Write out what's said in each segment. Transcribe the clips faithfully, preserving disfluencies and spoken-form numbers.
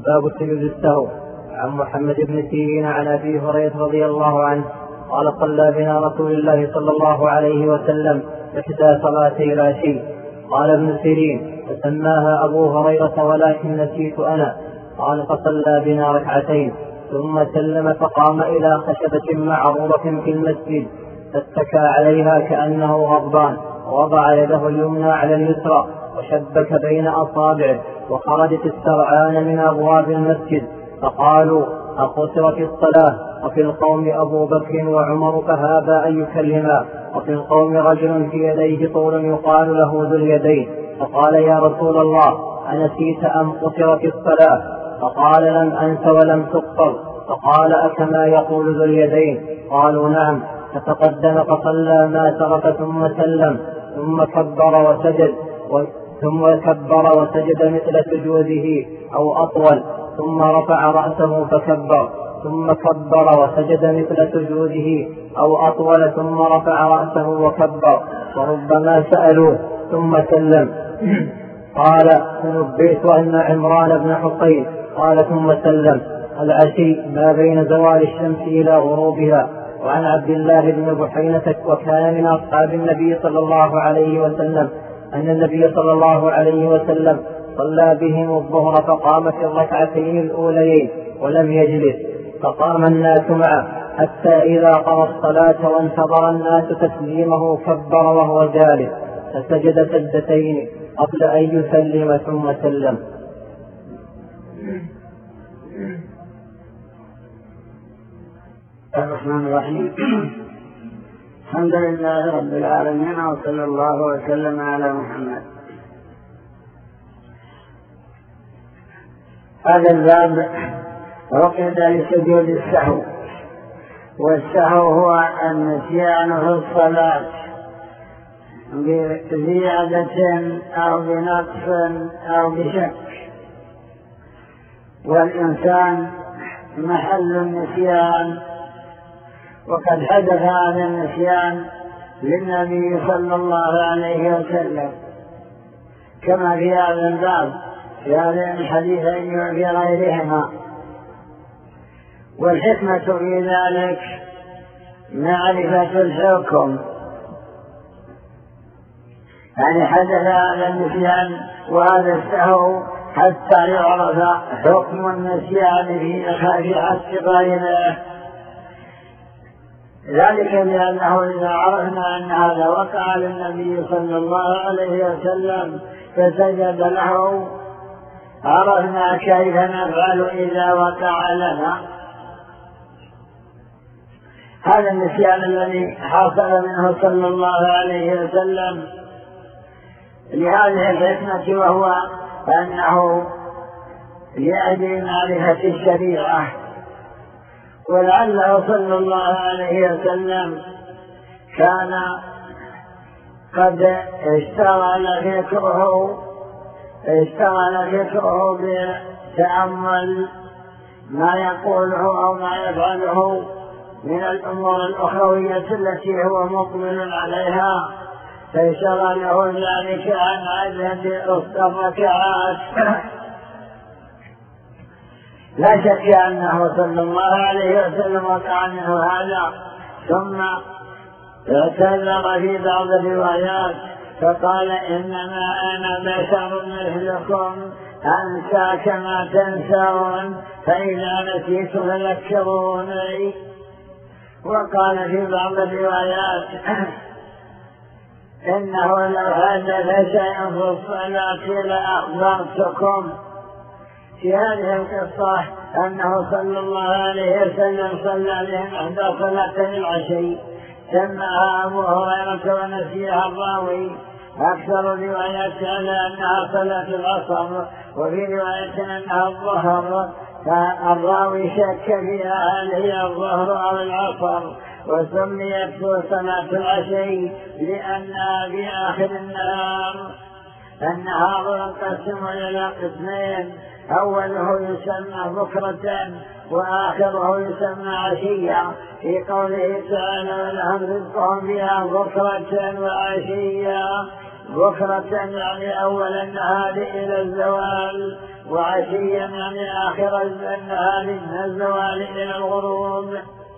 باب سجود السهو. عن محمد بن سيرين عن أبي هريرة رضي الله عنه قال صلى بنا رسول الله صلى الله عليه وسلم إحدى صلاتي العشي. قال ابن سيرين فسماها أبو هريرة ولكن نسيت أنا. قال فصلى بنا ركعتين ثم سلم فقام إلى خشبة معروضة في المسجد فاتكى عليها كأنه غضبان ووضع يده اليمنى على اليسرى وشبك بين أصابعه وخرجت السرعان من أبواب المسجد فقالوا أقصرت الصلاة. وفي القوم أبو بكر وعمر فهابا أن يكلما. وفي القوم رجل في يديه طول يقال له ذو اليدين فقال يا رسول الله أنسيت أم قصرت الصلاة؟ فقال لم أنس ولم تقصر. فقال أكما يقول ذو اليدين؟ قالوا نعم. فتقدم فصلى ما ترك ثم سلم ثم كبر وسجد ثم كبر وسجد مثل سجوده أو أطول ثم رفع رأسه فكبر ثم كبر وسجد مثل سجوده أو أطول ثم رفع رأسه وكبر. وربما سألوه ثم سلم. قال فنبئت أن عمران بن حصين قال ثم سلم. العشي ما بين زوال الشمس إلى غروبها. وعن عبد الله بن بحينة وكان من أصحاب النبي صلى الله عليه وسلم أن النبي صلى الله عليه وسلم صلى بهم الظهر فقام في الركعتين الأوليين ولم يجلس فقام الناس معه حتى إذا قضى الصلاة وانتظر الناس تسليمه كبر وهو جالس فسجد سجدتين قبل أن يسلم ثم سلم. الرحمن الرحيم. الحمد لله رب العالمين وصلى الله وسلم على محمد. هذا الباب عقد لسجود السهو، والسهو هو النسيان في الصلاة بزيادة أو بنقص أو بشك، والإنسان محل النسيان. وقد حدث هذا النسيان للنبي صلى الله عليه وسلم كما في هذا الباب في هذين الحديثين وفي غيرهما. والحكمة في ذلك معرفة الحكم، يعني حدث هذا النسيان وهذا السهو حتى يعرف حكم النسيان في حق غيره. ذلك لأنه إذا عرفنا أن هذا وقع للنبي صلى الله عليه وسلم فسجد له عرفنا كيف نفعل إذا وقع لنا. هذا النسيان الذي حصل منه صلى الله عليه وسلم لهذه الحكمة، وهو أنه لأجل معرفة الشريعة، ولعله صلى الله عليه وسلم كان قد اشتغل فكره اشتغل فكره بتأمل ما يقوله أو ما يفعله من الأمور الأخروية التي هو مقبل عليها، فشغله ذلك عن عدد الركعات. لا شك أنه صلى الله عليه وسلم وقع منه هذا، ثم اعتذر في بعض الروايات فقال إنما أنا بشر مثلكم أنسى كما تنسون فإذا نسيت فذكروني. وقال في بعض الروايات إنه لو حدث شيء في الصلاة لأخبرتكم. في هذه القصة أنه صلى الله عليه وسلم صلى بهم إحدى صلاتي العشي سمعها أبو هريرة ونسيها الراوي. أكثر الروايات على أنها صلاة العصر، وفي رواية أنها الظهر، فالراوي شك فيها هل هي الظهر أو العصر. وسميت صلاة العشي لأنها في آخر النهار. النهار ينقسم إلى قسمين، أوله يسمى بكرة وآخره يسمى عشية، في قوله تعالى ولهم رزقهم فيها بكرة وعشية. بكرة يعني أول النهار إلى الزوال، وعشيا يعني آخر النهار من الزوال إلى الغروب.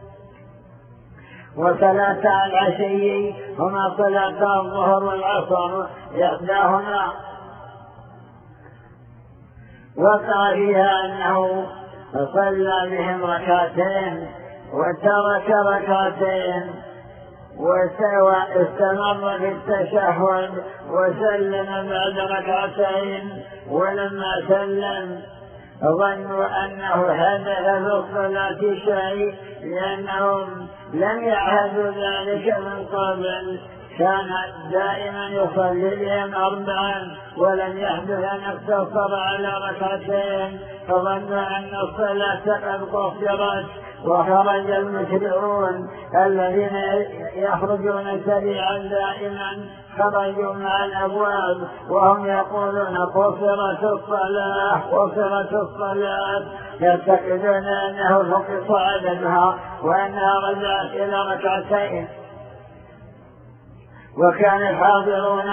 وصلاة العشي هما صلاة الظهر والعصر إحداهما وقع فيها أنه صلى بهم ركعتين وترك ركعتين وسوى استمر في التشهد وسلم بعد ركعتين، ولما سلم ظنوا أنه حدث في الصلاة شيء لأنهم لم يعهدوا ذلك من قبل، كان دائما يصلي بهم أربعا ولم يحدث أن اقتصر على ركعتين، فظنوا أن الصلاة قد قصرت. وخرج المشرعون الذين يخرجون سريعا دائما خرجوا مع الأبواب وهم يقولون قصرت الصلاة قصرت الصلاة، يعتقدون أنه نقص عددها وأنها رجعت إلى ركعتين. وكان الحاضرون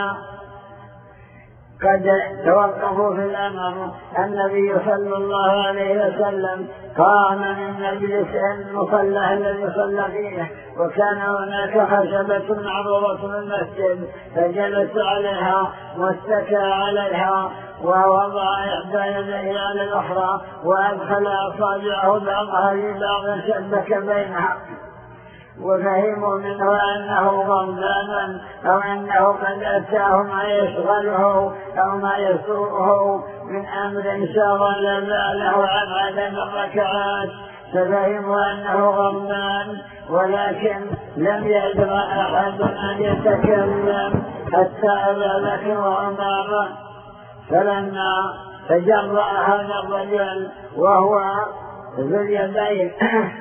قد توقفوا في الأمر. النبي صلى الله عليه وسلم قام من مجلس المصلى الذي صلى فيه، وكان هناك خشبة معروضة في المسجد، فجلس عليها واستكى عليها ووضع إحدى يديه على الأخرى وأدخل أصابعه بعضها لبعض شبك بينها، وفهموا منه أنه غضبان أو أنه قد أتاه ما يشغله أو ما يسوءه من أمر شغل باله عن عدد الركعات، ففهموا أنه غضبان، ولكن لم يجرأ أحد أن يتكلم حتى أبى بكر وعمر. فلما تجرأ هذا الرجل وهو ذو اليدين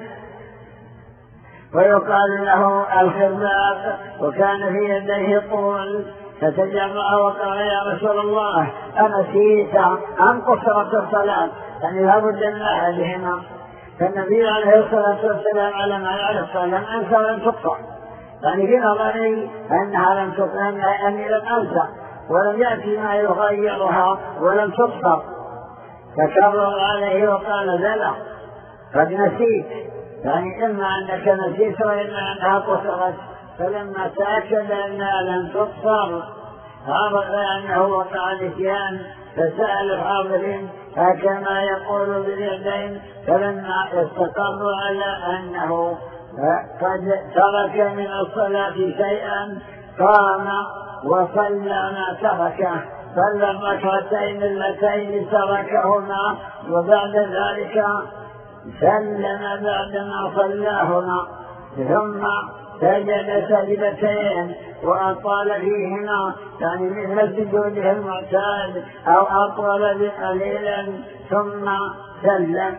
ويقال له الخباق وكان في يديه طول، فتجرأ وقال يا رسول الله أنسيت أم قصرت الصلاة؟ يعني لابد من أحدهما. فالنبي عليه الصلاة والسلام على ما يعرف قال لم أنسى ولم تقطع، يعني في نظري أنها لم تقطع، أني لم أنسى ولم يأتي ما يغيرها ولم تقطع. فكرر عليه وقال لا قد نسيت، يعني إما أنك نسيت وإما أنها قصرت. فلما تأكد أنها لم تقصر عرف أنه وقع نسيان، فسأل الحاضرين كما يقول باليدين، فلما استقروا على أنه قد ترك من الصلاة شيئا قام وصلى ما تركه، صلى الركعتين اللتين تركهما، وبعد ذلك سلم بعدما صلاهما، ثم سجد سجدتين وأطال فيهما، يعني مثل سجوده المعتاد أو أطول بقليل ثم سلم.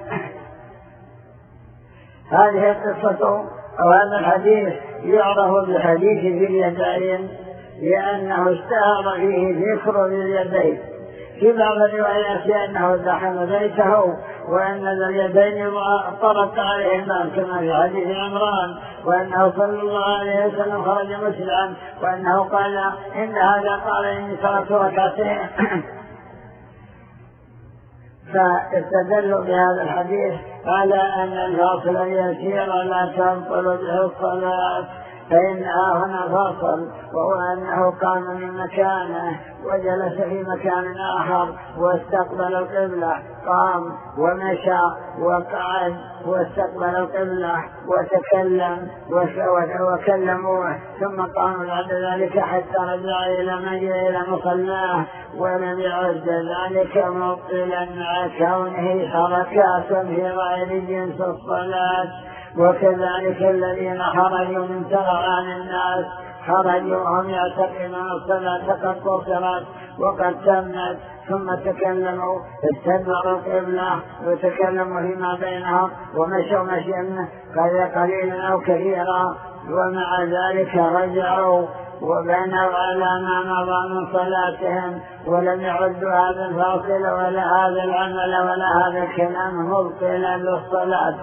هذه القصة أو هذا الحديث يعرف بحديث ذي اليدين لأنه اشتهر فيه ذكر ذي اليدين. في بعض الروايات أنه دخل بيته وأن ذا اليدين طرق عليه الماء كما في حديث عمران، وأنه صلى الله عليه وسلم خرج مسرعا، وأنه قال إن هذا قال إني تركت ركعتين. فاستدلوا بهذا الحديث على أن الفاصل اليسير لا تنقل به الصلاة، فإنها هنا فاصل، وهو أنه قام من مكانه وجلس في مكان آخر واستقبل القبلة، قام ومشى وقعد واستقبل القبلة وتكلم وكلموه، ثم قام بعد ذلك حتى رجع إلى مجيء إلى مصلاه، ولم يعد ذلك مبطلا مع كونه حركات في غير جنس الصلاة. وكذلك الذين خرجوا من تغران الناس خرجوا هم يعتقدون الصلاة قد قصرت وقد تمت، ثم تكلموا استدبروا القبلة وتكلموا فيما بينهم ومشوا مشيا قليلا أو كثيرا، ومع ذلك رجعوا وبنوا على ما مضى من صلاتهم، ولم يعدوا هذا الفاصل ولا هذا العمل ولا هذا الكلام مبطلا للصلاة.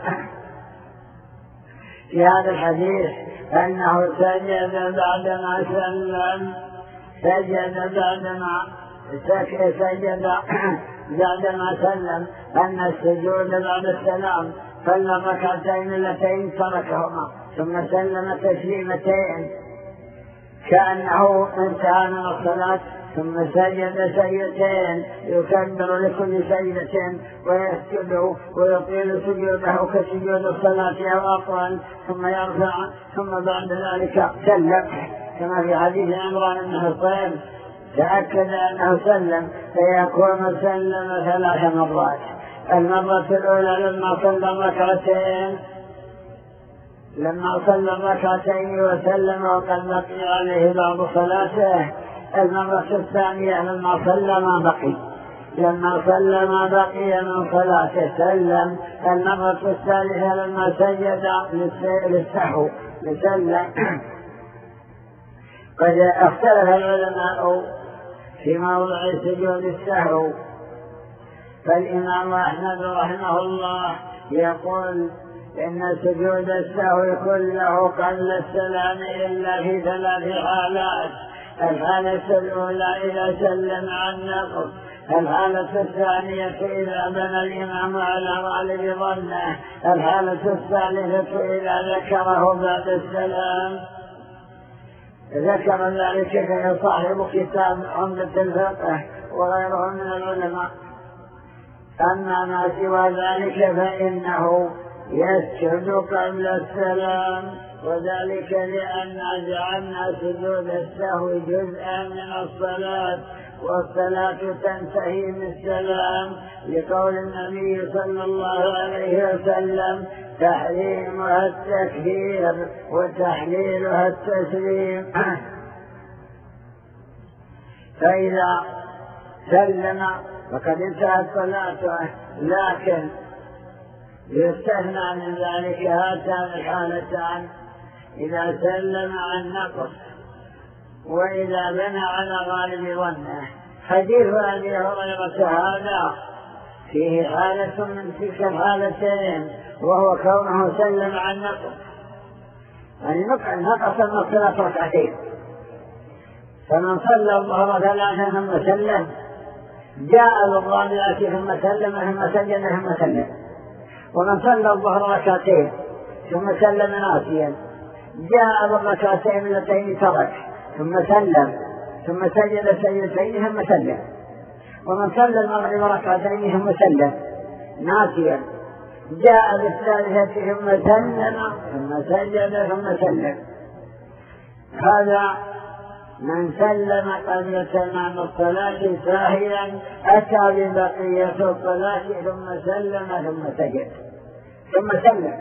في هذا الحديث أنه سجد بعدما سلم، سجد بعدما سجد بعدما سلم أن السجود بعد السلام صلى الركعتين اللتين تركهما ثم سلم تسليمتين كأنه انتهى من الصلاة، ثم سجد سجدتين يكبر لكل سجدة ويسجد ويطيل سجوده كسجود الصلاة أو أطول، ثم يرفع، ثم بعد ذلك سلم كما في حديث عمران بن حصين تأكد أنه سلم، فيكون سلم ثلاث مرات. المرة الأولى لما صلى الركعتين لما صلى الركعتين وسلم وقد بقي عليه بعض صلاته. المرة الثانية لما صلى ما بقي لما صلى ما بقي من صلاته سلم. المرة الثالثة لما سجد للسهو لسلم. قد اختلف العلماء في موضع سجود السهو، فالإمام أحمد رحمه الله يقول إن سجود السهو كله قبل السلام إلا في ثلاث حالات: الحالة الأولى إذا سلم عن نقص، الحالة الثانية إذا بنى الإمام على غالب ظنه، الحالة الثالثة إذا ذكره بعد السلام. ذكر ذلك صاحب كتاب عمدة الفقه وغيره من العلماء. أما ما سوى ذلك فإنه يسجد قبل السلام، وذلك لأن جعلنا سجود السهو جزءا من الصلاة، والصلاة تنتهي بالسلام، لقول النبي صلى الله عليه وسلم: تحريمها التكبير وتحليلها التسليم. فإذا سلم فقد انتهت صلاته، لكن يستثنى من ذلك هاتان الحالتان: إذا سلم عن نقص وإذا بنى على غالب ظنه. حديث أبي هريرة هذا فيه حالة من تلك الحالتين، وهو كونه سلم عن نقص، يعني نقص من الصلاة ركعتين، فمن صلى الظهر ثلاثا ثم سلم جاء بالرابعة ثم سلم ثم سجد ثم سلم. ومن صلى الظهر ركعتين ثم سلم ناسيا جاء بالركعتين اللتين ترك ثم سلم ثم سجد سجدتين ثم سلم. ومن صلى المغرب ركعتين ثم سلم ناسيا جاء بالثالثة ثم سلم ثم سجد ثم سلم. هذا من سلم قبل تمام الصلاة ساهيا أتى ببقية الصلاة ثم سلم ثم سجد ثم سلم.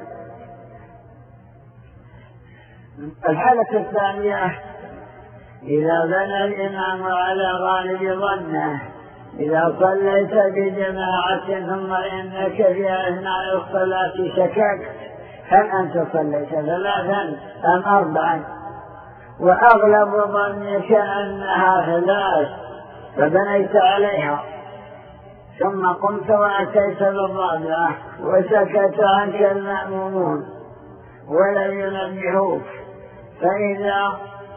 الحالة الثانية إذا بنى الإمام على غالب ظنه: إذا صليت بجماعة ثم إنك في أثناء الصلاة شككت هل أنت صليت ثلاثا أم أربعا، وأغلب ظنك أنها ثلاث فبنيت عليها، ثم قمت وأتيت بالرابعة وسكت عنك المأمومون ولم ينبهوك، فإذا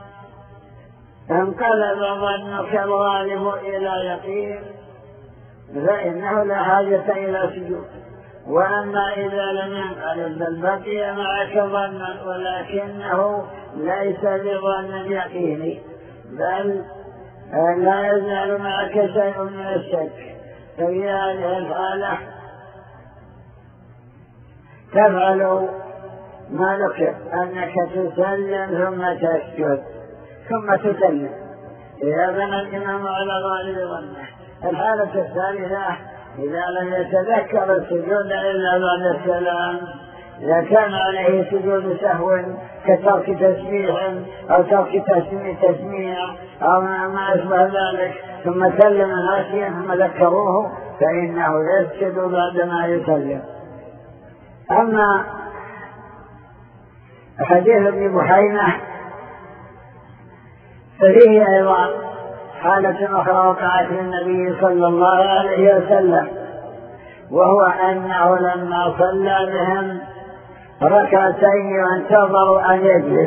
انقلب ظنك الغالب إلى يقين فإنه لا حاجة إلى سجود. وأما إذا لم ينقلب بل بقي معك ظنا ولكنه ليس بظن يقيني بل لا يزال معك شيء من الشك، ففي هذه الحالة تفعل ما ذكر أنك تسلم ثم تسجد ثم تسلم إذا بنى الإمام على غالب ظنه. الحالة الثالثة إذا لم يتذكر السجود إلا بعد السلام، إذا كان عليه سجود سهو كترك تسبيح أو ترك تسميع أو ما أشبه ذلك ثم سلم ناسيا ثم ذكروه فإنه يسجد بعدما يسلم. أما حديث ابن بحينة ففيه أيضا حالة أخرى وقعت للنبي صلى الله عليه وسلم، وهو أنه لما صلى بهم ركعتين وانتظروا أن يجلس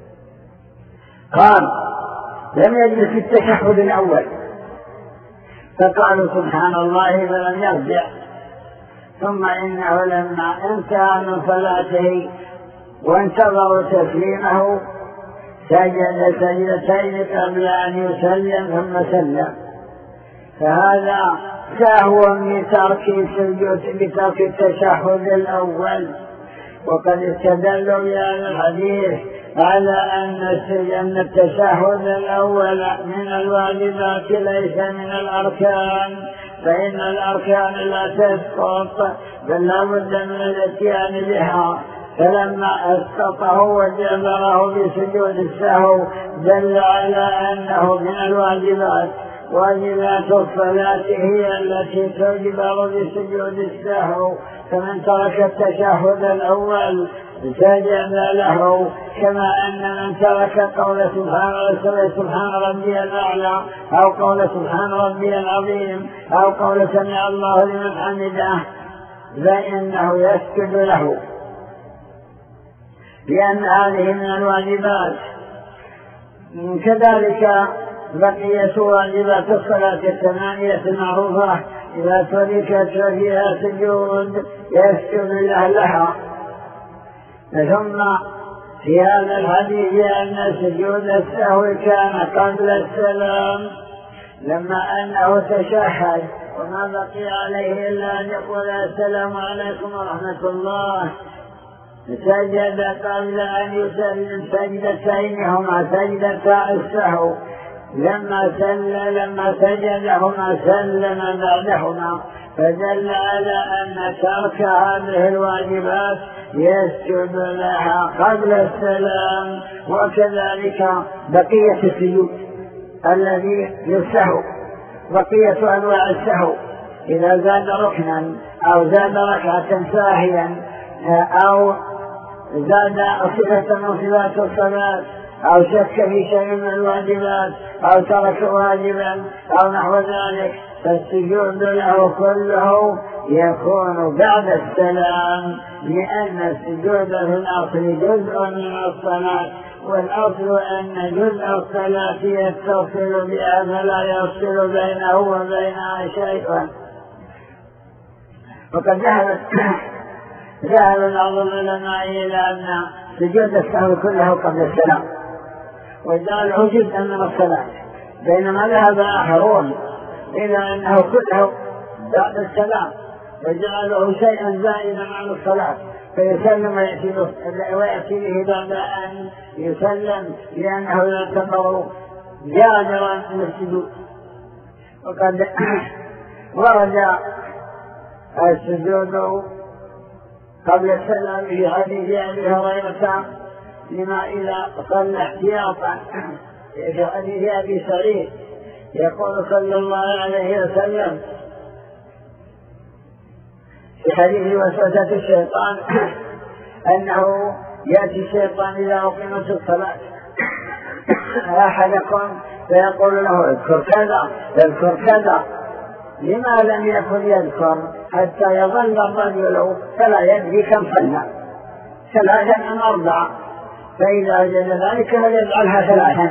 قال: لم يجلس في التشهد الأول فقالوا سبحان الله فلم يرجع. ثم إنه لما انتهى من صلاته وانتظروا تسليمه سجد سجدتين قبل أن يسلم ثم سلم، فهذا سهو بترك السجود بترك التشهد الأول. وقد استدلوا بهذا الحديث على أن التشهد الأول من الواجبات ليس من الأركان، فإن الأركان لا تسقط بل لا بد من الاتيان بها. فلما أسقطه وجبره بسجود السهو دل على أنه من الواجبات. واجبات الصلاة هي التي تجبر بسجود السهو، فمن ترك التشهد الأول سجد له، كما أن من ترك قول سبحان سبحان ربي الأعلى أو قول سبحان ربي العظيم أو قول سمع الله لمن حمده فإنه يسجد له، لأن هذه من الواجبات. كذلك بقية واجبات الصلاة الثمانية المعروفة إذا تركت فيها سجود يسجد لها. ثم في هذا الحديث أن سجود السهو كان قبل السلام، لما أنه تشهد وما بقي عليه إلا أن يقول السلام عليكم ورحمة الله، سجد قبل أن يسلم سجدتين هما سجدتا السهو. لما سلم لما سجدهما سلم بعدهما، فدل على أن ترك هذه الواجبات يسجد لها قبل السلام. وكذلك بقية السجود الذي للسهو، بقية أنواع السهو إذا زاد ركنا أو زاد ركعة ساهيا أو زاد صفة من صفات الصلاة أو شك في شيء من الواجبات أو ترك واجبا أو نحو ذلك، فالسجود له كله يكون بعد السلام، لأن السجود في الأصل جزء من الصلاة، والأصل أن جزء الصلاة يتصل بها فلا يفصل بينه وبينها شيئا. وقد ذهب ذهب بعض العلماء إلى أن سجود السهو كله قبل السلام وجعله جزءا من الصلاة، بينما ذهب آخرون إلى أنه كله بعد السلام وجعله شيئا زائدا عن الصلاة، فيسلم ويأتي به بعد أن يسلم لأنه يعتبر جادرا من السجود. وقد ورد السجود قبل السلام في حديث أبي هريرة لما إذا صلى احتياطا، في حديث أبي سعيد يقول صلى الله عليه وسلم في حديث وسوسة الشيطان أنه يأتي الشيطان إذا أقيمت الصلاة أحدكم فيقول له اذكر كذا اذكر كذا، لما لم يكن يذكر حتى يظل الرجل فلا يدري كم صلى، ثلاثا أم أربعة، فإذا وجد ذلك فليجعلها ثلاثا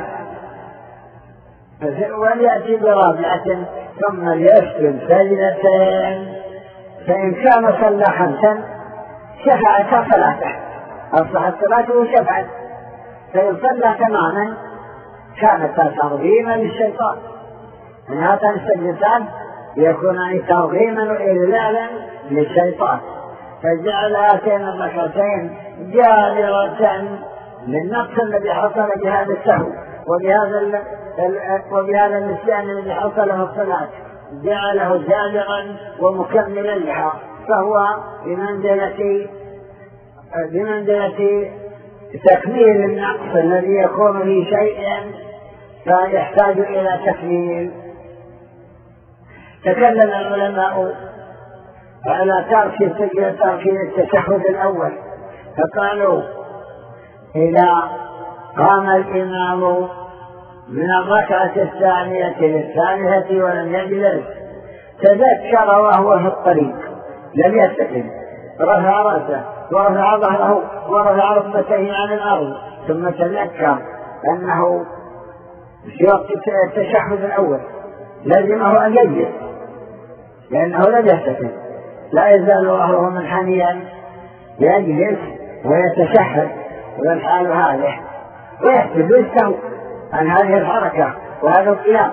وليأتي برابعة ثم ليسجد سجدتين، فإن كان صلى خمسا شفعت صلاته أصبحت صلاته شفعت، فإن صلى تماما كانت ترغيما للشيطان. من هاتان السجدتان يكونان ترغيما وإذلالا للشيطان، فجعل هاتين الركعتين جابرة للنقص الذي حصل بهذا السهو وبهذا وبهذا النسيان الذي حصل في الصلاة، جعله جابرا ومكملا لها، فهو بمنزلة بمنزلة تكميل النقص الذي يكون في شيء فيحتاج إلى تكميل. تكلم العلماء على ترك السجد ترك التشهد الأول، فقالوا إذا قام الإمام من الركعة الثانية للثالثة ولم يجلس تذكر وهو في الطريق لم يستقم، رفع رأسه ورفع ظهره ورفع ركبتيه عن الأرض، ثم تذكر أنه في وقت التشهد الأول لازمه أن يجلس لأنه لم يستتم، لا يزال ظهره منحنيا، يجلس ويتشهد والحال هذه ويحسب يستوي عن هذه الحركة وهذا القيام.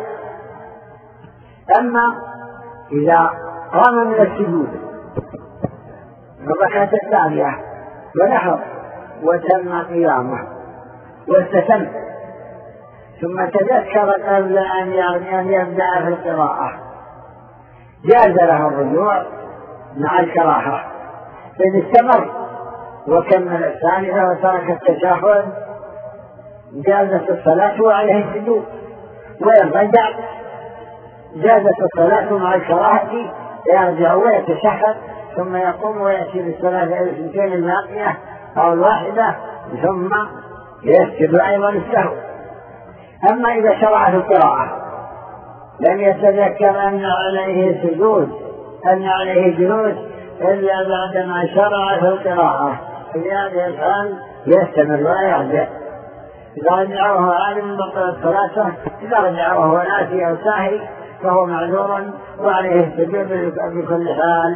أما إذا قام من السجود الركعة الثانية ونحر وتم قيامه واستتم ثم تذكر قبل أن يبدأ في القراءة جاز له الرجوع مع الكراهة، إذ استمر وكمل الثانية وترك التشهد جازت الصلاة وعليه السجود، ويرجع جازت الصلاة مع الكراهة، يرجع ويتشهد ثم يقوم ويأتي بالصلاة الاثنتين الباقية أو الواحدة ثم يسجد أيضا السهو. أما إذا شرع في القراءة لم يتذكر أن عليه سجود أن عليه جلوس إلا بعدما شرع في القراءة، في هذه الحال يستمر ولا يرجع. إذا رجعه عالم بطلت صلاته، إذا رجعه وهو ناسي أو ساهي فهو معذور وعليه السجود بكل حال.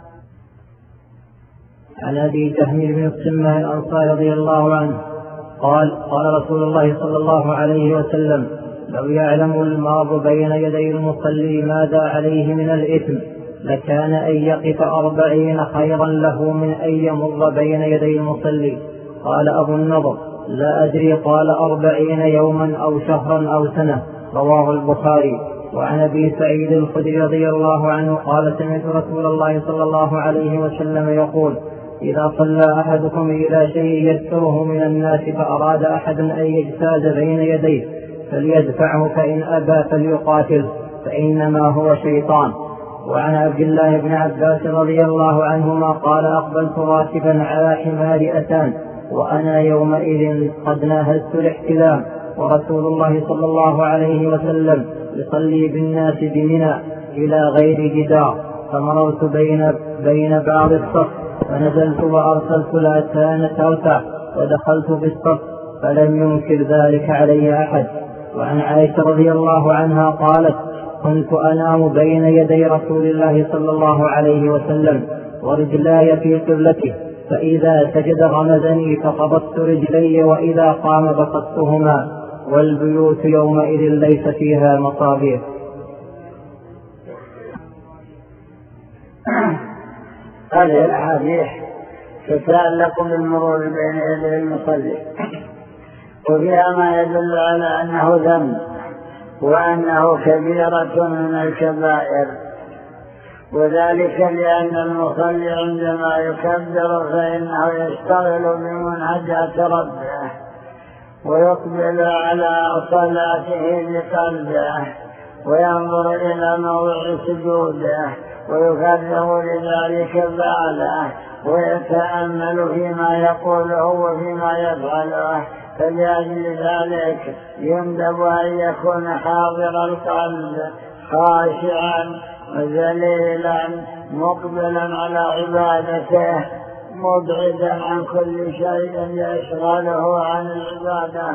عن أبي تهميل بن السمة الأنصاري رضي الله عنه قال قال رسول الله صلى الله عليه وسلم: لو يعلم المار بين يدي المصلي ماذا عليه من الإثم لكان أن يقف أربعين خيرا له من أن يمر بين يدي المصلي. قال أبو النضر: لا أدري قال أربعين يوما أو شهرا أو سنة. رواه البخاري. وعن أبي سعيد الخدري رضي الله عنه قال: سمعت رسول الله صلى الله عليه وسلم يقول: إذا صلى أحدكم إلى شيء يستره من الناس فأراد أحد أن يجتاز بين يديه فليدفعه، فإن أبى فليقاتل فإنما هو شيطان. وعن عبد الله بن عباس رضي الله عنهما قال: أقبلت راكبا على حمار أتان وأنا يومئذ قد ناهزت الاحتلام، ورسول الله صلى الله عليه وسلم يصلي بالناس بمنى إلى غير جدار، فمررت بين, بين بعض الصف فنزلت وأرسلت الأتان ترتع ودخلت في الصف فلم ينكر ذلك علي أحد. وعن عائشة رضي الله عنها قالت: كنت أنام بين يدي رسول الله صلى الله عليه وسلم ورجلاي في قبلته، فإذا سجد غمزني فقبضت رجلي وإذا قام بسطتهما، والبيوت يومئذ ليس فيها مصابيح. هذه الأحاديث تتعلق بالمرور بين يدي المصلي، وفيها ما يدل على أنه ذنب وأنه كبيرة من الكبائر، وذلك لأن المصلي عندما يكبر فإنه يشتغل بمنهجة ربه ويقبل على صلاته بقلبه وينظر إلى موضع سجوده ويفرغ لذلك باله ويتأمل فيما يقوله وفيما يفعله، فلأجل ذلك يندب أن يكون حاضر القلب خاشعا وذليلا مقبلا على عبادته مبعدا عن كل شيء يشغله عن العبادة.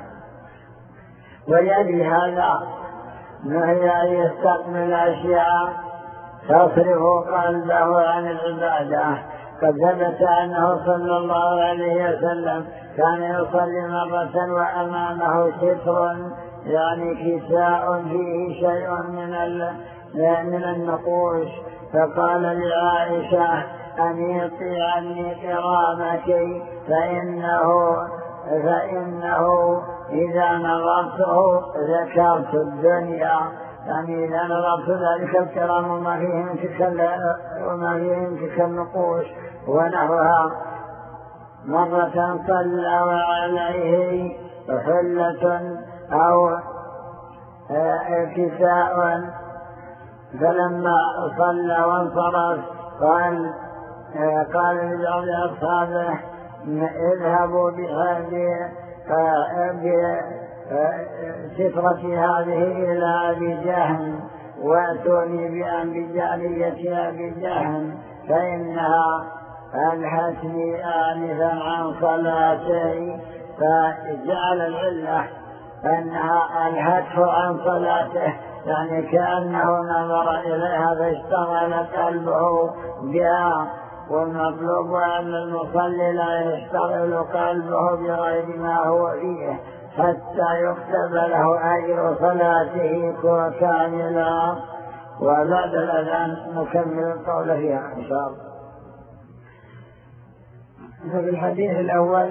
ولأجل هذا نهي أن يستقبل أشياء تصرف قلبه عن العبادة. قد ثبت أنه صلى الله عليه وسلم كان يصلي مرة وأمامه ستر يعني كساء فيه شيء من من النقوش، فقال لعائشة: أنيطي عني كرامك فإنه, فإنه إذا نظرته ذكرت الدنيا، يعني إذا نظرت ذلك الكرام وما فيه من تلك النقوش ونحوها. مرة صلى وعليه حلة أو كساء، فلما صلى وانصرف قال قال لبعض أصحابه: اذهبوا بهذه سترة هذه إلى أبي جهم وأتوني بجارية أبي جهم فإنها ألهتني آنفا عن صلاتي. فجعل العلة أنها ألهته عن صلاته، يعني كأنه نظر إليها فاشتغل قلبه بها. والمطلوب أن المصلي لا يشتغل قلبه بغير ما هو فيه حتى يكتب له أجر صلاته كاملا. وبعد الأذان نكمل القول فيها إن شاء الله. ففي الحديث الأول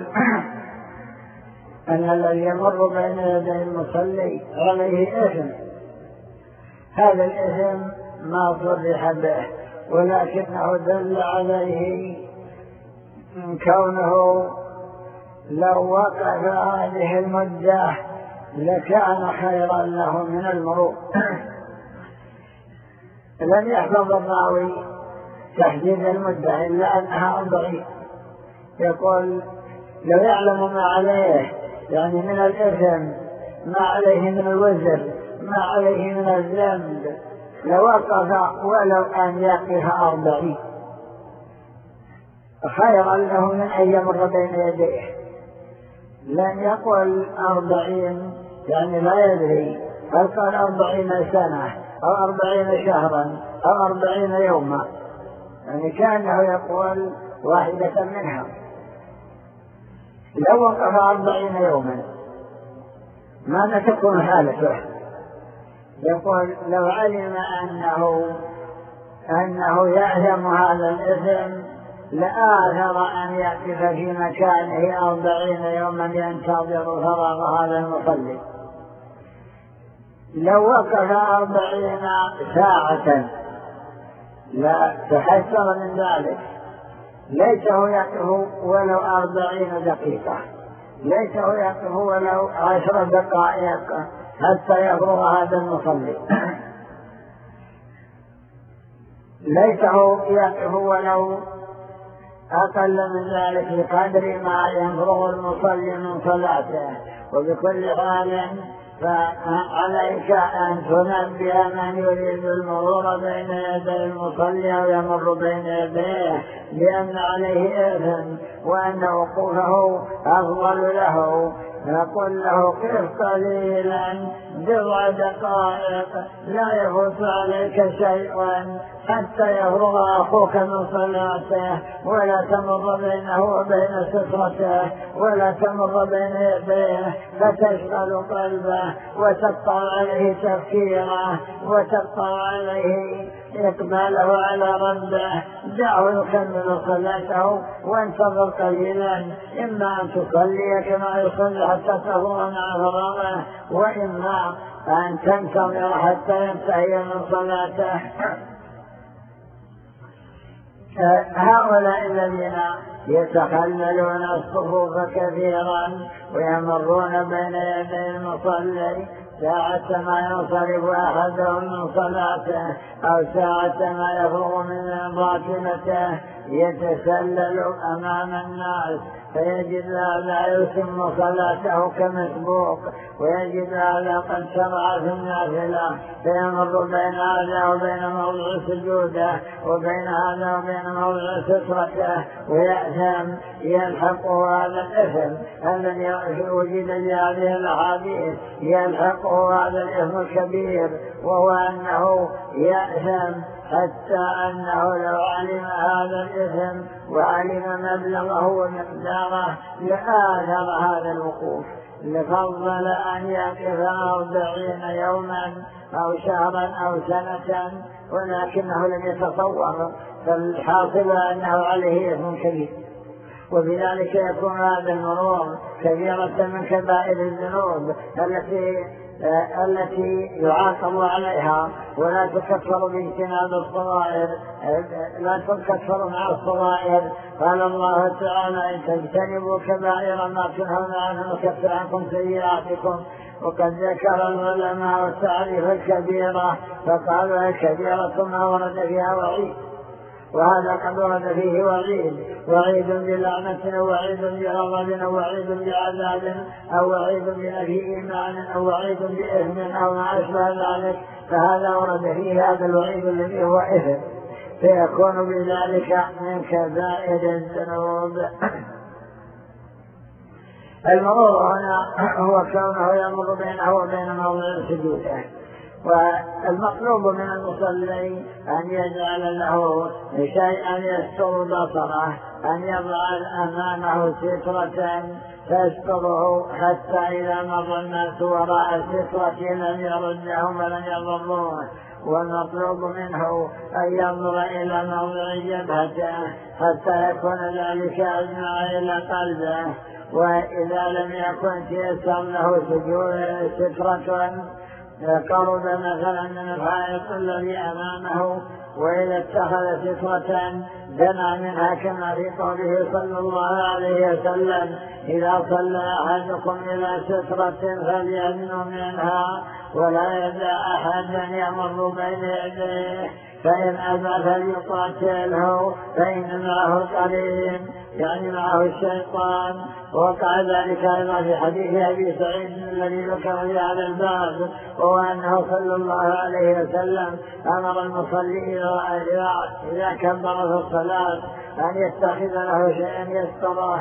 أن الذي يمر بين يدي المصلي عليه إثم، هذا الإثم ما صرح به، ولكنه دل عليه كونه لو وقف هذه المدة لكان خيرا له من المرور. لم يحفظ الراوي تحديد المدة إلا أنها أربعين. يقول لو يعلم ما عليه يعني من الإثم، ما عليه من الوزر، ما عليه من الذنب، لوقف ولو أن يقف أربعين خيرا له من أن يمر بين يديه. لن يقول أربعين يعني لا يدري، هل قال أربعين سنة أو أربعين شهرا أو أربعين يوما، يعني كأنه يقول واحدة منها. لو وقف أربعين يوما ماذا تكون حالته؟ يقول لو علم أنه أنه يعلم هذا الإثم لآثر أن يقف في مكانه أربعين يوما ينتظر فراغ هذا المصلي. لو وقف أربعين ساعة لا تحسر من ذلك، ليته يقف ولو أربعين دقيقة، ليته يقف ولو عشر دقائق حتى يفرغ هذا المصلي، ليته يقف ولو أقل من ذلك بقدر ما يفرغ المصلي من صلاته. وبكل حال فعليك أن تنبه من يريد المرور بين يدي المصلي أو يمر بين يديه بأن عليه إثم وأن وقوفه أفضل له. نقول له قف قليلا بضع دقائق لا يفوت عليك شيء حتى يفرغ أخوك من صلاته، ولا تمر بينه وبين سترته، ولا تمر بين يديه فتشغل قلبه وتقطع عليه تفكيره وتقطع عليه إقباله على ربه. دعه يكمل صلاته وانتظر قليلا، إما أن تصلي كما يصلي حتى تفرغ مع فراغه، وإما أن تنتظر حتى ينتهي من صلاته. هؤلاء الذين يتخللون الصفوف كثيرا ويمرون بين يدي المصلي ساعة ما ينصرف أحدهم من صلاته أو ساعة ما يفرغ من باطنته يتسلل أمام الناس، فيجد لا يتم صلاته كمسبوق، ويجد هذا قد شرع في النافلة فيمر بين هذا وبين موضع سجوده وبين هذا وبين موضع سترته ويأثم يلحقه هذا الإثم الذي وجد لهذه الأحاديث، يلحقه هذا الإثم الكبير، وهو أنه يأثم حتى أنه لو علم هذا الإثم وعلم مبلغه ومقداره لآثر هذا الوقوف، لفضل أن يقف أربعين يوما أو شهرا أو سنة ولكنه لم يتصور، فالحاصل أنه عليه إثم كبير. وبذلك يكون هذا المرور كبيرة من كبائر الذنوب التي التي يعاقب عليها، ولا تكفر باجتناب الصغائر، لا تكفر مع الصغائر. قال الله تعالى إن تجتنبوا كبائر ما تنهون عنه نكفر عنكم سيئاتكم. وقد ذكر العلماء التعريف الكبيرة فقالوا الكبيرة ما ورد فيها وعيد، وهذا قد ورد فيه وعيد، وعيد بلعنة أو وعيد بغضب أو وعيد بعذاب أو وعيد بنفي إيمان أو وعيد بإثم أو ما أشبه ذلك، فهذا ورد فيه هذا الوعيد الذي هو إثم، فيكون بذلك من كبائر الذنوب. المرور هنا هو كونه يمر بينه وبين موضع سجوده، والمطلوب من المصلي أن يجعل له شيئا يستر بصره، أن يضع أمامه سترة تستره حتى إذا مر الناس وراء السترة لم يردهم ولم يضروه. والمطلوب منه أن ينظر إلى موضع جبهته حتى يكون ذلك أجمع إلى قلبه. وإذا لم يكن تيسر له سجود سترة قرب مثلا من الحائط الذي أمامه، وإذا اتخذ سترة دنا منها كما في قوله صلى الله عليه وسلم: إذا صلى أحدكم إلى سترة فليدن منها ولا يدع أحدا يمر بين يديه، فإن أبى فليقاتله فإن معه القرين، يعني معه الشيطان. وقع ذلك أيضا في حديث أبي سعيد الذي ذكر في هذا الباب، وهو أنه صلى الله عليه وسلم أمر المصلي إذا كبر في الصلاة أن يتخذ له شيئا يستره،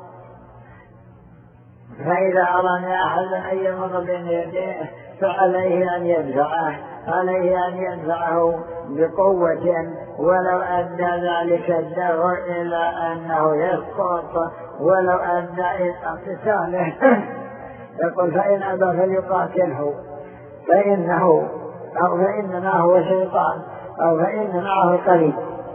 فإذا أراد أحدا أن يمر بين يديه فعليه أن يدفعه عليه أن يدفعه بقوة، ولو أدى ذلك الدفع إلى أنه يسقط، ولو أدى إلى اقتتاله. يقول: فإن أبى فليقاتله فإنه أو فإنما هو شيطان أو فإن معه قرين.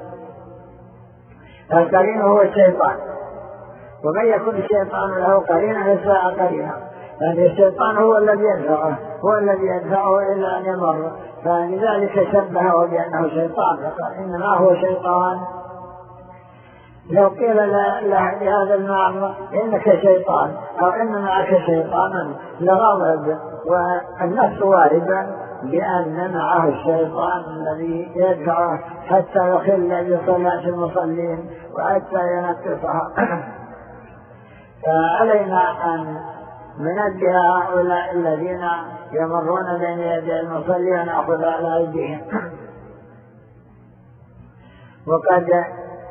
القرين هو الشيطان، ومن يكون الشيطان له قرينا يسرع قرينا، يعني الشيطان هو الذي يدفعه هو الذي يدفعه إلى أن يمر، فلذلك شبهه بأنه شيطان، فقال: إنما هو شيطان. لو قيل لهذا المعنى إنك شيطان أو إن معك شيطانا لغضب، والنفس واردا بأن معه الشيطان الذي يدفعه حتى يخل بصلاة المصلين وحتى ينقصها. فعلينا أن ننبه هؤلاء الذين يمرون بين يدي المصلي ونأخذ على أيديهم. وقد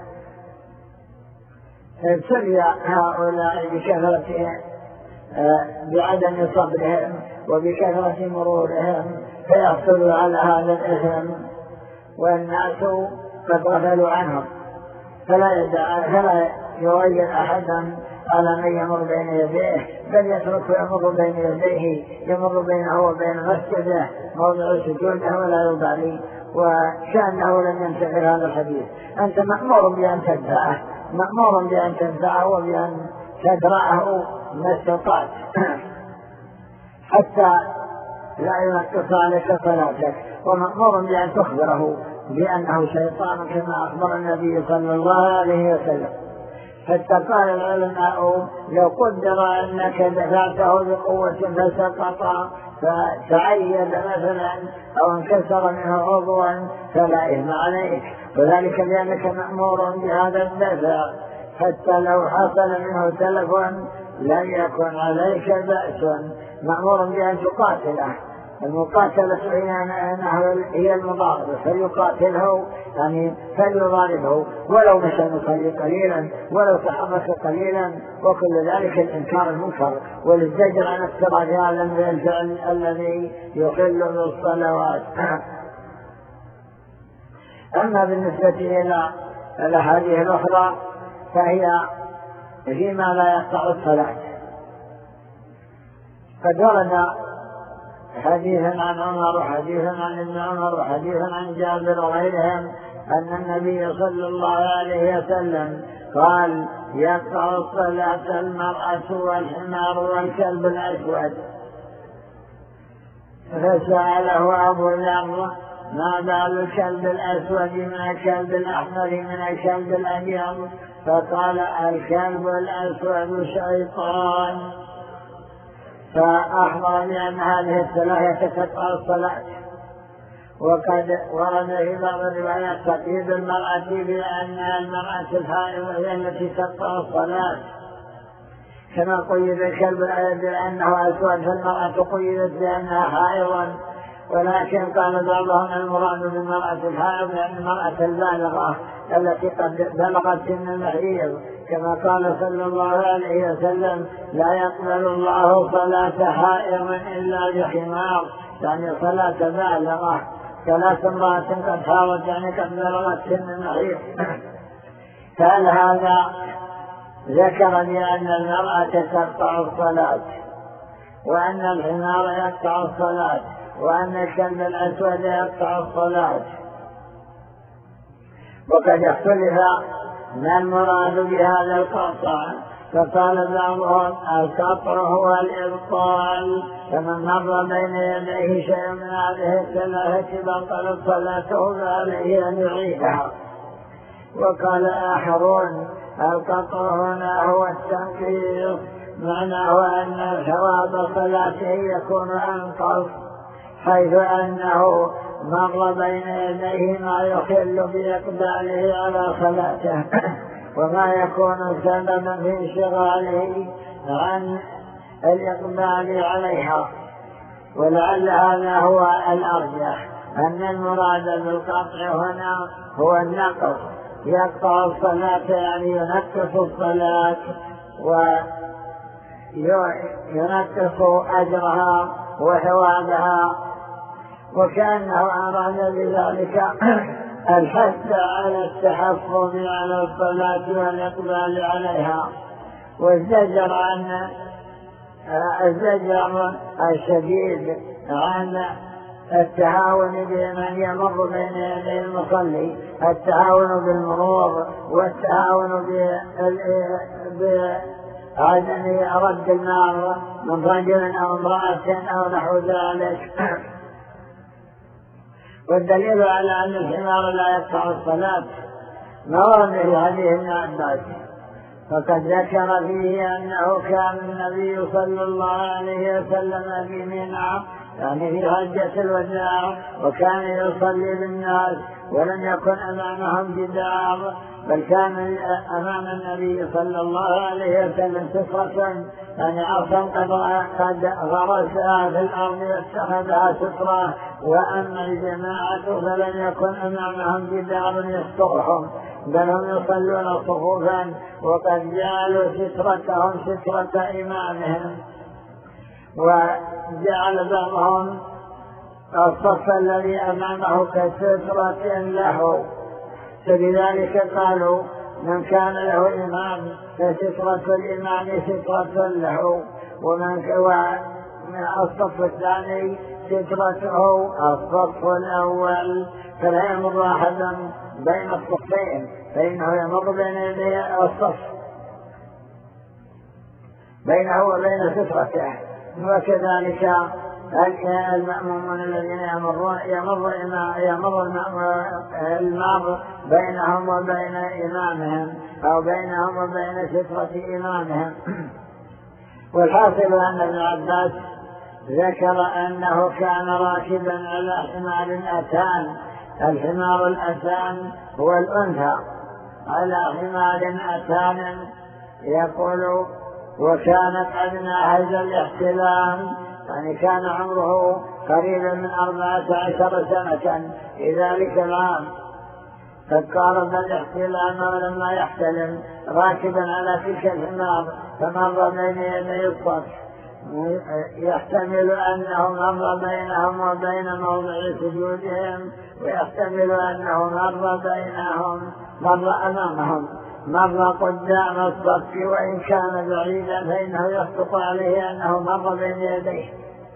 ابتلي هؤلاء بكثرة بعدم صبرهم وبكثرة مرورهم فيحصلوا على هذا الإثم، والناس قد غفلوا عنهم، فلا يدع فلا يغير أحدا على من يمر بين يديه، بل يترك يمر بين يديه، يمر بينه وبين مسجده موضع سجوده ولا يبالي، وكأنه لم ينتهي هذا الحديث. أنت مأمور بأن تدفعه، مأمور بأن تدفعه وبأن تدرعه ما استطعت حتى لا ينقص عليك صلاتك، ومأمور بأن تخبره بأنه شيطان كما أخبر النبي صلى الله عليه وسلم. حتى قال العلماء: لو قدر أنك دفعته بقوة فسقط فتعيد مثلا أو انكسر منه عضوا فلا إثم عليك، وذلك لأنك مأمور بهذا الدفع، حتى لو حصل منه تلف لن يكن عليك بأس، مأمور بأن تقاتله. المقاتلة هي المضاربة، فليقاتله يعني فليضاربه ولو مشى المصلي قليلا ولو تحرك قليلا، وكل ذلك الإنكار المنكر والزجر عن اقتراف هذا الفعل الذي يخل بالصلوات. أما بالنسبة إلى الأحاديث الأخرى فهي فيما لا يقطع الصلاة. قد ورد حديثا عن عمر وحديثا عن ابن عمر وحديثا عن جابر وغيرهم أن النبي صلى الله عليه وسلم قال: يقطع الصلاة المرأة والحمار والكلب الأسود. فسأله أبو ذر: ما بال الكلب الأسود من الكلب الأحمر من الكلب الأبيض؟ فقال: الكلب الأسود شيطان. فأخبر بأن هذه الثلاثة تقطع الصلاة. وقد ورد في بعض الروايات تقييد المرأة بأن المرأة الحائض هي التي تقطع الصلاة، كما قيد الكلب بأنه أسود، فالمرأة قيدت بأنها حائض. ولكن قال بعضهم المراد بالمرأة الحائض يعني المرأة البالغة التي قد بلغت سن المحيض، كما قال صلى الله عليه وسلم: لا يقبل الله صلاة حائض إلا بخمار، يعني صلاة بالغة، ثلاث امرأة قد حاولت يعني قد بلغت سن المحيط. قال هذا ذكر بأن المرأة تقطع الصلاة، وأن الحمار يقطع الصلاة، وأن الكلب الأسود يقطع الصلاة. وقد اختلف ما المراد بهذا القطع، فقال بعضهم القطع هو الإبطال، فمن مر بين يديه شيء من هذه الثلاثة بطلت صلاته فعليه أن يعيدها. وقال آخرون القطع هنا هو التنقيص، معناه أن ثواب صلاته يكون أنقص، حيث أنه مر بين يديه ما يخل بإقباله على صلاته وما يكون سببا في انشغاله عن الإقبال عليها. ولعل هذا هو الأرجح، أن المراد بالقطع هنا هو النقص، يقطع الصلاة يعني ينقص الصلاة وينقص أجرها وثوابها، وكأنه أراد بذلك الحث على التحفظ على الصلاة والإقبال عليها، والزجر عن الزجر الشديد عن التهاون بمن يمر بين يدي المصلي، التهاون بالمرور والتهاون بعدم رد النار من رجل أو امرأة أو نحو ذلك. والدليل على أن الحمار لا يقطع الصلاة ما ورد في حديث ابن عباس، فقد ذكر فيه أنه كان النبي صلى الله عليه وسلم في منى يعني في حجة الوداع، وكان يصلي بالناس ولم يكن أمامهم جدار، بل كان أمام النبي صلى الله عليه وسلم سترة، يعني عصا قد غرسها في الأرض واتخذها سترة. وأما الجماعة فلم يكن أمامهم جدار يسترهم، بل هم يصلون صفوفا وقد جعلوا سترتهم سترة إمامهم، وجعل بعضهم الصف الذي أمامه كسترة له، فلذلك قالوا من كان له إمام فسترة الإمام سترة له، ومن الصف الثاني سترته الصف الأول، فلا يمر أحد بين الصفين فإنه يمر بين يدي الصف بينه وبين سترته. وكذلك المأمومون الذين يمرون يمر يمر المار بينهم وبين إمامهم أو بينهم وبين سترة إمامهم. والحاصل أن ابن عباس ذكر أنه كان راكبا على حمار أتان. الحمار الأتان هو الأنثى على حمار أتان، يقول وكان قد ناهز الاحتلام، يعني كان عمره قريبا من أربعة عشر سنة في ذلك العام، فقارب الاحتلام ولما يحتلم راكبا على تلك الحمار فمر بين يدي الصف، يحتمل أنه مر بينهم وبين موضع سجودهم، ويحتمل أنه مر بينهم مر أمامهم مر قدام الصف، وإن كان بعيدا فإنه يخطط عليه أنه مر بين يديه.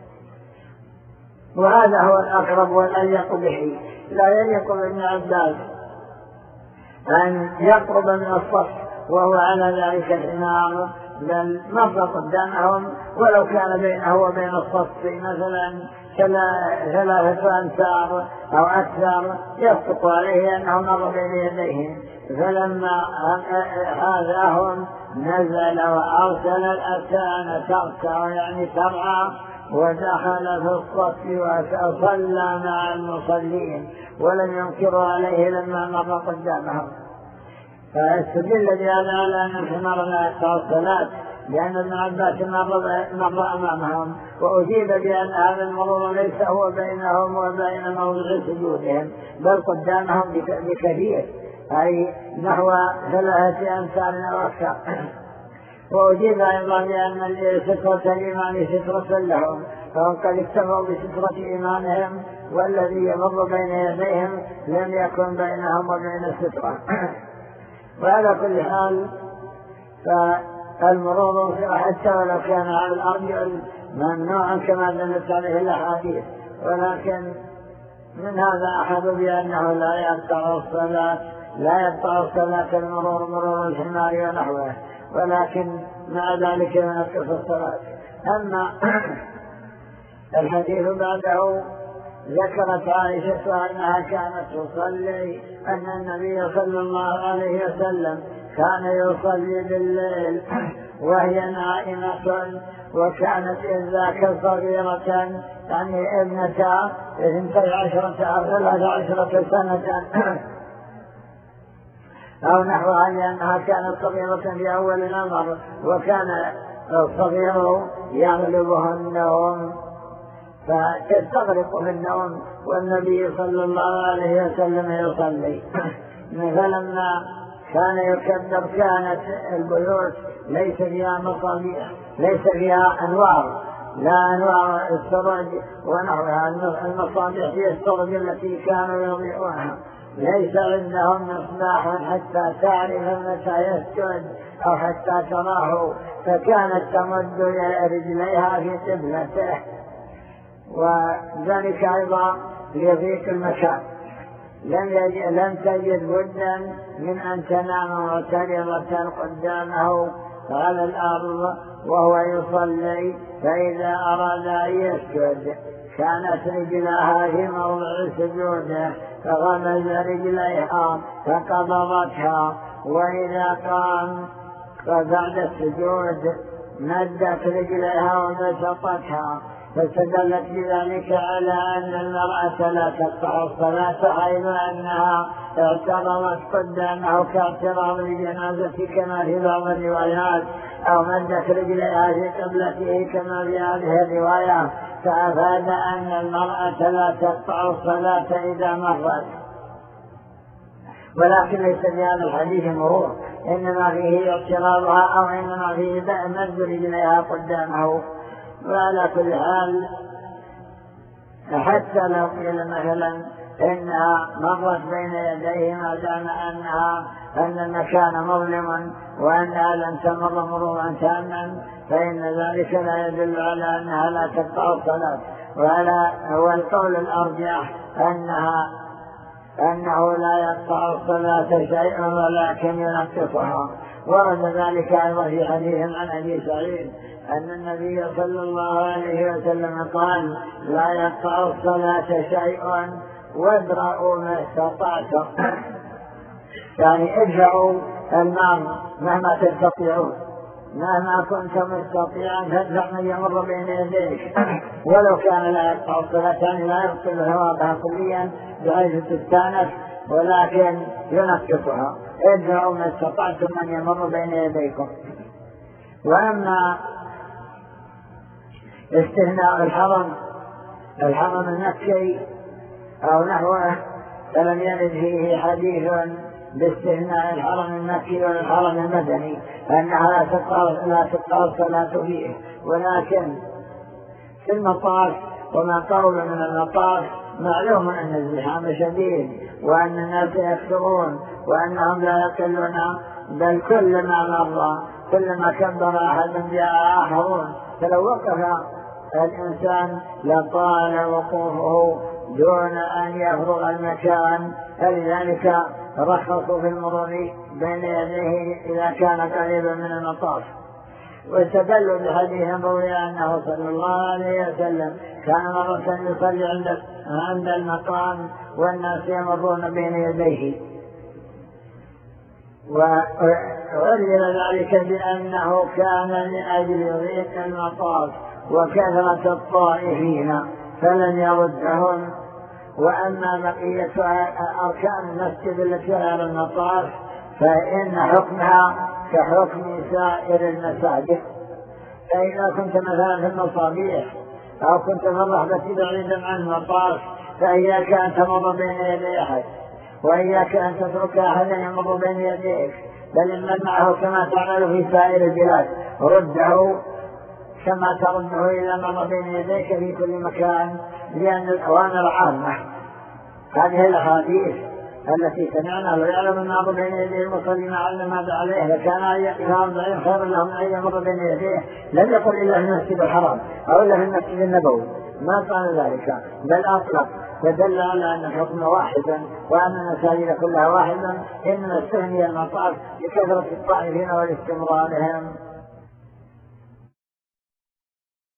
وهذا هو الأقرب والأليق به. لا يليق بابن عباس أن يقرب من الصف وهو على ذلك الحمار، بل مر قدامهم ولو كان بينه وبين الصف مثلا ثلاثة أمتار أو أكثر، يخطط عليه أنه مر بين يديه. فلما هذاهم نزل وأرسل الأتان تركع يعني ترعى، ودخل في الصف وصلى مع المصلين ولم ينكروا عليه لما مر قدامهم. فاستدل بهذا على أن الحمار لا يقطع الصلاة، لأن ابن عباس مر أمامهم، وأجيب بأن هذا المرور ليس هو بينهم وبين موضع سجودهم، بل قدامهم بكثير، أي نحو ثلاثة أمثال أو أكثر. وأجيب أيضا بأن سترة الإمام سترة لهم، فهم قد اكتفوا بسترة إمامهم، والذي يمر بين يديهم لم يكن بينهم وبين السترة. وعلى كل حال فالمرور حتى ولو كان على الأرجل ممنوع كما دلت عليه الأحاديث، ولكن من هذا أحد بأنه لا يقطع الصلاة لا يقطع الصلاة المرور مرور الحمار ونحوه، ولكن مع ذلك ينقص الصلاة. أما الحديث بعده ذكرت عائشة أنها كانت تصلي أن النبي صلى الله عليه وسلم كان يصلي بالليل وهي نائمة، وكانت إذ ذاك صغيرة يعني ابنة اثنتي عشرة أو ثلاث عشرة سنة أو نحوها، لأنها كانت صغيرة في أول الأمر، وكان الصغير يغلبها النوم فتستغرق في النوم والنبي صلى الله عليه وسلم يصلي. فلما كان يكبر كانت البيوت ليس فيها مصابيح، ليس فيها أنوار، لا أنوار السرج ونحوها، المصابيح هي السرج التي كانوا يضيئونها، ليس عندهم مصباح حتى تعرف متى يسجد أو حتى تراه، فكانت تمد رجليها في قبلته، وذلك أيضا ليضيق المكان. لم, لم تجد بدا من أن تنام معترضة قدامه على الأرض وهو يصلي، فإذا أراد أن يسجد كانت رجلها في موضع سجوده فغمز رجليها فقبضتها، وإذا قام فبعد السجود مدت رجليها وبسطتها، فاستدلت بذلك على أن المرأة لا تقطع الصلاة، حيث أنها اعترضت قدامه كاعتراض الجنازة كما في بعض الروايات، أو مدت رجليها في قبلته كما في هذه الرواية، فأفاد أن المرأة لا تقطع الصلاة إذا مرت. ولكن ليس في هذا الحديث مرور، إنما فيه اعتراضها أو إنما فيه مد رجليها قدامه. وعلى كل حال حتى لو قيل مثلا إنها مرت بين يديه ما دام أنها أن المكان مظلم وأنها لن تمر مرورا تاما، فإن ذلك لا يدل على أنها لا تقطع الصلاة. وعلى هو القول الأرجح أنها أنه لا يقطع الصلاة شيء ولكن ينقصها. ورد ذلك أيضا في حديث عن أبي سعيد أن النبي صلى الله عليه وسلم قال: لا يقطع الصلاة شيء وادرأوا ما استطعتم، يعني ادفعوا النار مهما تستطيعون، مهما كنت مستطيعا تدفع من يمر بين يديك ولو كان لا يقطع الصلاة، يعني لا يبطل ثوابها كليا بحيث تستانس، ولكن ينقصها. ادفعوا ما استطعتم من يمر بين يديكم. وأما استثناء الحرم الحرم المكي أو نحوه فلم يرد فيه حديث باستثناء الحرم المكي والحرم المدني أنها لا تقطع الصلاة فيه، ولكن في المطاف وما قرب من المطاف معلوم أن الزحام شديد وأن الناس يكثرون وأنهم لا يقلون، بل كلما مر كلما كبر أحد جاء آخرون، فلو وقف الإنسان لطال وقوفه دون أن يفرغ المكان، فلذلك رخصوا في المرور بين يديه إذا كان قريبا من المطاف. واستدلوا بحديث روي أنه صلى الله عليه وسلم كان مرة يصلي عند عند المقام والناس يمرون بين يديه، وعلل ذلك بأنه كان لأجل ضيق المطاف وكثرة الطائفين فلن يردهم. وأما بقية أركان المسجد التي على المطاف فإن حكمها كحكم سائر المساجد. فإذا كنت مثلا في المصابيح أو كنت في الرحبة بعيدا عن المطاف فإياك أن تمر بين يدي أحد، وإياك أن تترك أحدا يمر بين يديك، بل إن معه كما تعمل في سائر البلاد، رده كما ترده إلى ما بين يديك في كل مكان، لأن الأوامر عامة. هذه الأحاديث التي سمعنا ويعلم الناظر بين يديه المصلي ما علم هذا عليه لكان أربعين خير لهم أن يمر بين يديه، لم يقل إلا في المسجد الحرام أو إلا في المسجد النبوي، ما قال ذلك، بل أطلق، فدل على أن الحكم واحدا وأن المساجد كلها واحدا، إنما استثني المطاف لكثرة الطائفين والاستمرارهم.